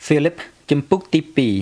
Philip ចំពុកទី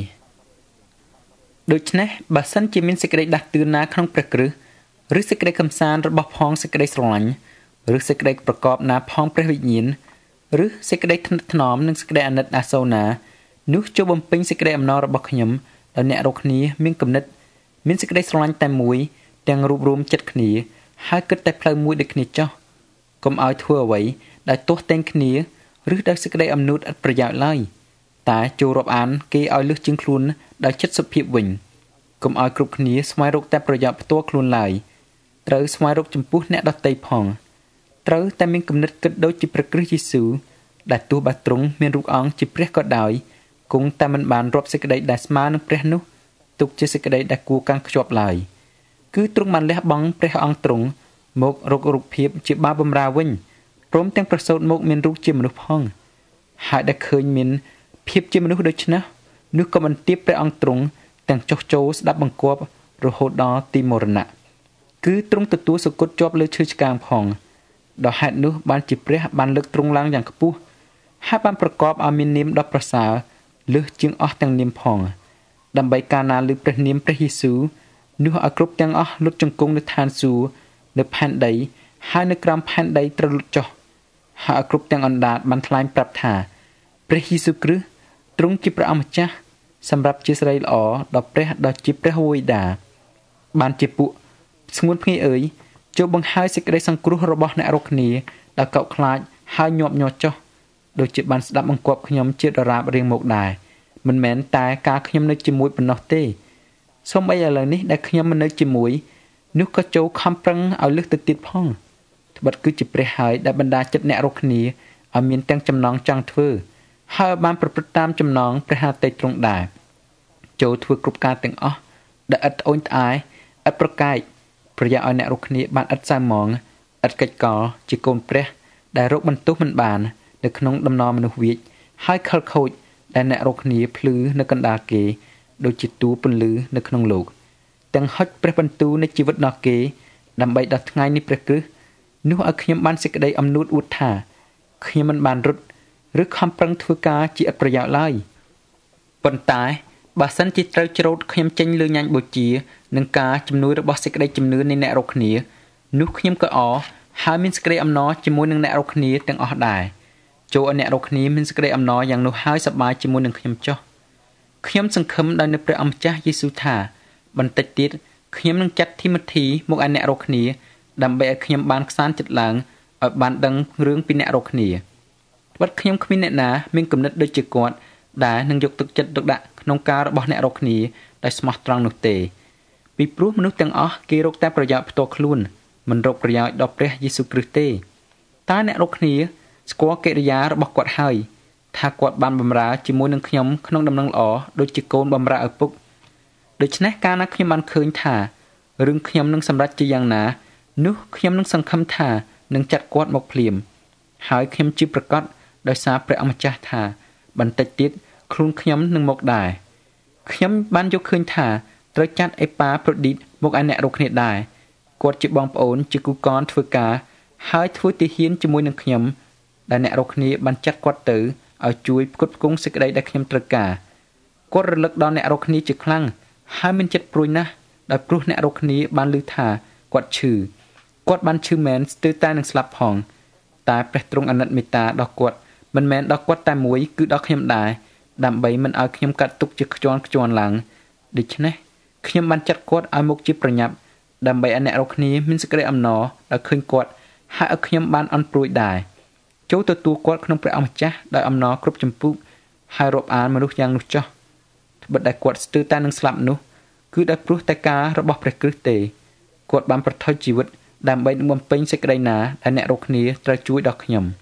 2ដូច្នេះបើសិនជាមានសេចក្តីដាស់តឿនណាក្នុងព្រះគ្រិស្តឬសេចក្តីកំសាន្តរបស់ផងសេចក្តីស្រឡាញ់ឬសេចក្តីប្រកបណាផងព្រះវិញ្ញាណឬសេចក្តីថ្និតថ្នមនិងសេចក្តីអាណិតអាសូរណានោះចូលបំពេញសេចក្តីអំណររបស់ខ្ញុំដល់អ្នករាល់គ្នាមានគំនិតមានសេចក្តីស្រឡាញ់តែមួយទាំងរួបរวมចិត្តគ្នាហើយគិតតែផ្លូវមួយដូចគ្នាចុះកុំឲ្យធ្វើអ្វីដែលទាស់ទែងគ្នាឬដោយសេចក្តីអំនួតឥតប្រយោជន៍ឡើយតែចូលរាប់អានគេឲ្យលឹះជាងខ្លួនដោយចិត្តសុភាពវិញកុំឲ្យគ្រប់គ្នាស្វែងរកតែប្រយោជន៍ផ្ទាល់ខ្លួនឡើយត្រូវស្វែងរកចំពោះអ្នកដទៃផងត្រូវតែមានគំនិតគិតដូចជាព្រះគ្រីស្ទយេស៊ូវដែលទោះបើទ្រង់មានរូបអង្គជាព្រះក៏ដោយគង់តែមិនបានរាប់សេចក្តីដែលស្មើនឹងព្រះនោះទុកជាសេចក្តីដែលគួរកាន់ខ្ជាប់ឡើយគឺទ្រង់បានលះបង់ព្រះអង្គទ្រង់មករករូបភាពជាបាបម្រើវិញព្រមទាំងប្រសូតមកមានរូបជាមនុស្សផងហើយដែលឃើញមានភាពជាមនុស្សដូច្នេះនោះក៏បានទាបព្រះអង្គទ្រង់ទាំងចុះចូលស្ដាប់បង្គាប់រហូតដល់ទីមរណៈគឺទ្រង់ទទួលសគត់ជាប់លើឈើឆ្កាងផងដល់ហេតុនោះបានជាព្រះបានលើកទ្រង់ឡើងយ៉ាងខ្ពស់ហើយបានប្រកបឲ្យមាននាមដ៏ប្រសើរលើសជាងអស់ទាំងនាមផងដើម្បីកាលណាលើព្រះនាមព្រះយេស៊ូវនោះឲ្យគ្រប់ទាំងអស់លុតជង្គង់នៅឋានសួគ៌នៅផែនដីហើយនៅក្រោមផែនដីត្រូវលុតចុះហើយឲ្យគ្រប់ទាំងអណ្ដាតបានថ្លែងប្រាប់ថាព្រះយេស៊ូវគ្រីស្ទទ្រង់ជាព្រះអម្ចាស់សម្រាប់ជាស្រីល្អដល់ព្រះដ៏ជាព្រះវេដាបានជាពួកស្ងួនភ្ងាយអើយចូលបង្ហើយសេចក្តីសង្គ្រោះរបស់អ្នករាល់គ្នាដល់កោកខ្លាចហើយញាប់ញ័រចុះដូចជាបានស្ដាប់បង្គាប់ខ្ញុំជាដរាបរៀងមកដែរមិនមែនតែការខ្ញុំនៅជាមួយប៉ុណ្ណោះទេសូម្បីឥឡូវនេះដែលខ្ញុំមិននៅជាមួយនោះក៏ចូលខំប្រឹងឲ្យលើសទៅទៀតផងត្បិតគឺជាព្រះហើយដែលបណ្ដាចិត្តអ្នករាល់គ្នាឲ្យមានទាំងចំណងចង់ធ្វើហើយបានប្រព្រឹត្តតាមចំណងព្រះហត្ថីទ្រង់ដែរចូលធ្វើគ្រប់ការទាំងអស់ដែលឥតត្អូញត្អែឥតប្រកែកប្រយោជន៍ឲ្យអ្នករាល់គ្នាបានឥតសៅហ្មងឥតកិច្ចកលជាកូនព្រះដែលរកបន្ទោសមិនបាននៅក្នុងដំណរមនុស្សវិជ្ជហើយខលខូចដែលអ្នករាល់គ្នាភ្លឺនៅកណ្ដាលគេដូចជាតួពន្លឺនៅក្នុងលោកទាំងហុចព្រះបន្ទូលនៃជីវិតរបស់គេដើម្បីដល់ថ្ងៃនេះព្រះគ្រិស្តនោះឲ្យខ្ញុំបានសេចក្តីអំនួតអួតថាខ្ញុំមិនបានរត់ឬខំប្រឹងធ្វើការជាឥតប្រយោជន៍ឡើយប៉ុន្តែបើសិនជាត្រូវច្រូតខ្ញុំចេញលើញ៉ាញ់បូជានឹងការជំនួយរបស់សេចក្តីជំនឿនៃអ្នករាល់គ្នានោះខ្ញុំក៏ហើយមានសេចក្តីអំណរជាមួយនឹងអ្នករាល់គ្នាទាំងអស់ដែរចូលឲ្យអ្នករាល់គ្នាមានសេចក្តីអំណរយ៉ាងនោះហើយសប្បាយជាមួយនឹងខ្ញុំចុះខ្ញុំសង្ឃឹមដោយនៅព្រះអម្ចាស់យេស៊ូវថាបន្តិចទៀតខ្ញុំនឹងចាត់ធីម៉ូធីមកឲ្យអ្នករាល់គ្នាដើម្បីឲ្យខ្ញុំបានខ្សាន្តចិត្តឡើងឲ្យបានដឹងរឿងពីអ្នករាល់គ្នាត្បិតខ្ញុំគ្មានអ្នកណាមានគំនិតដូចជាគាត់ដែលនឹងយកទឹកចិត្តទុកដាក់ក្នុងការរបស់អ្នករាល់គ្នាដោយស្មោះត្រង់នោះទេពីព្រោះមនុស្សទាំងអស់គេរកតែប្រយោជន៍ផ្ទាល់ខ្លួនមិនរកប្រយោជន៍ដល់ព្រះយេស៊ូវគ្រីស្ទទេតែអ្នករាល់គ្នាស្គាល់កិរិយារបស់គាត់ហើយថាគាត់បានបម្រើជាមួយនឹងខ្ញុំក្នុងដំណឹងល្អដូចជាកូនបម្រើឪពុកដូច្នេះកាលណាខ្ញុំបានឃើញថារឿងខ្ញុំនឹងសម្រេចជាយ៉ាងណានោះខ្ញុំនឹងសង្ឃឹមថានឹងចាត់គាត់មកភ្លាមហើយខ្ញុំជឿប្រកាសដោយសារព្រះអម្ចាស់ថាបន្តិចទៀតខ្លួនខ្ញុំនឹងមកដែរខ្ញុំបានយកឃើញថាត្រូវចាត់អេប៉ាប្រូឌីតមកឲ្យអ្នករាល់គ្នាដែរគាត់ជាបងប្អូនជាគូកនធ្វើការហើយធ្វើទាហានជាមួយនឹងខ្ញុំដែលអ្នករាល់គ្នាបានចាត់គាត់ទៅឲ្យជួយផ្គត់ផ្គង់សេចក្តីដែលខ្ញុំត្រូវការគាត់រលឹកដល់អ្នករាល់គ្នាជាខ្លាំងហើយមានចិត្តព្រួយណាស់ដោយព្រោះអ្នករាល់គ្នាបានឮថាគាត់ឈឺគាត់បានឈឺមែនស្ទើរតែនឹងស្លាប់ផងតែព្រះទ្រង់អាណិតមេត្តាដល់គាត់មិនមែនដល់គាត់តែមួយគឺដល់ខ្ញុំដែរដើម្បីមិនឲ្យខ្ញុំកាត់ទុកជាខ្ជាន់ឡើងដូច្នេះខ្ញុំបានចាត់គាត់ឲ្យមកជាប្រញាប់ដើម្បីឲ្យអ្នករាល់គ្នាមានសេចក្តីអំណរដល់ឃើញគាត់ហើយឲ្យខ្ញុំបានអន់ព្រួយដែរចូលទទួលគាត់ក្នុងព្រះអម្ចាស់ដោយអំណរគ្រប់ចម្ពោះហើយរាប់អានមនុស្សយ៉ាងនោះចុះត្បិតតែគាត់ស្ទើរតែនឹងស្លាប់នោះគឺដោយព្រោះតែការរបស់ព្រះគ្រីស្ទទេគាត់បានប្រថុយជីវិតដើម្បីនឹងបំពេញសេចក្តីណាដែលអ្នករាល់គ្នាត្រូវជួយដល់ខ្ញុំ